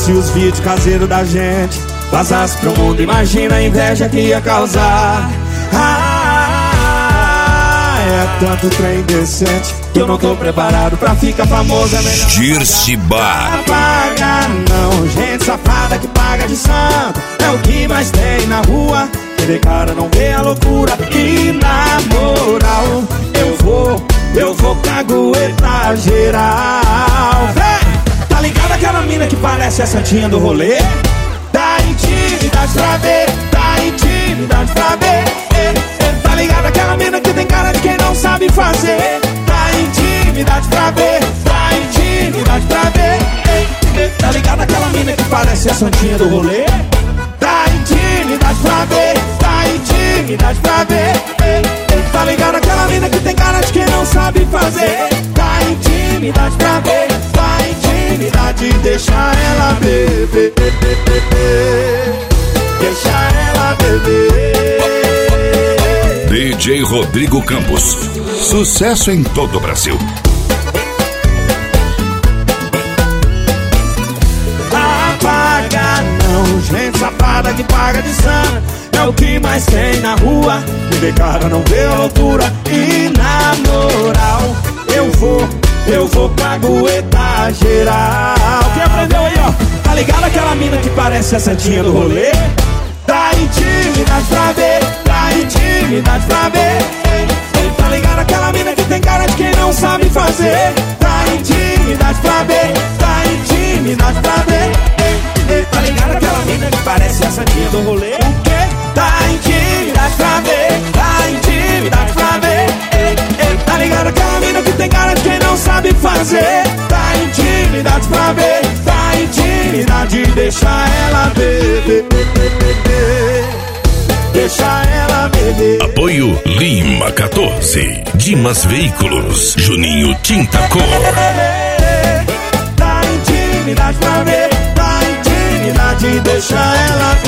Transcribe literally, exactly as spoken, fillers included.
Se os vídeos caseiros da gente vazasse pro mundo, imagina a inveja que ia causar. Ah, é tanto trem decente que eu não tô preparado pra ficar famoso. É melhor Dircibá. Apaga não, gente safada que paga de santo. É o que mais tem na rua. Quem cara não vê a loucura. E na moral, eu vou, eu vou caguetar geral. Vem! Tá ligado aquela mina que parece a santinha do rolê? Dá intimidade pra ver, dá intimidade pra ver. É, é, tá ligado aquela mina que tem cara de quem não sabe fazer? Dá intimidade pra ver, dá intimidade pra ver. É, é, tá ligado aquela mina que parece a santinha do rolê? Dá intimidade pra ver, dá intimidade pra ver. É, é, tá ligado aquela mina que tem cara de quem não sabe fazer? Dá intimidade pra ver, dá intimidade, deixa ela beber, deixa ela beber. D J Rodrigo Campos, sucesso em todo o Brasil. Apaga não, gente safada que paga de sana. É o que mais tem na rua. Quem vê cara não vê a loucura. E na moral, eu vou, eu vou caguetar geral. Quem aprendeu aí, ó? Tá ligado aquela mina que parece a santinha do rolê? Dá intimidade pra ver, dá intimidade pra ver. Ei, ei, tá ligado aquela mina que tem cara de quem não sabe fazer? Dá intimidade pra ver, dá intimidade pra ver. Ei, ei, tá ligado aquela mina que parece a santinha do rolê? O quê? Dá intimidade pra ver, dá intimidade pra ver. Ei, ei, tá ligado aquela mina que tem cara de quem não sabe fazer? Dá intimidade pra ver, dá intimidade, deixa ela beber, deixa ela beber. Apoio Lima quatorze, Dimas Veículos, Juninho Tinta Cor. Dá intimidade pra ver, dá intimidade, deixa ela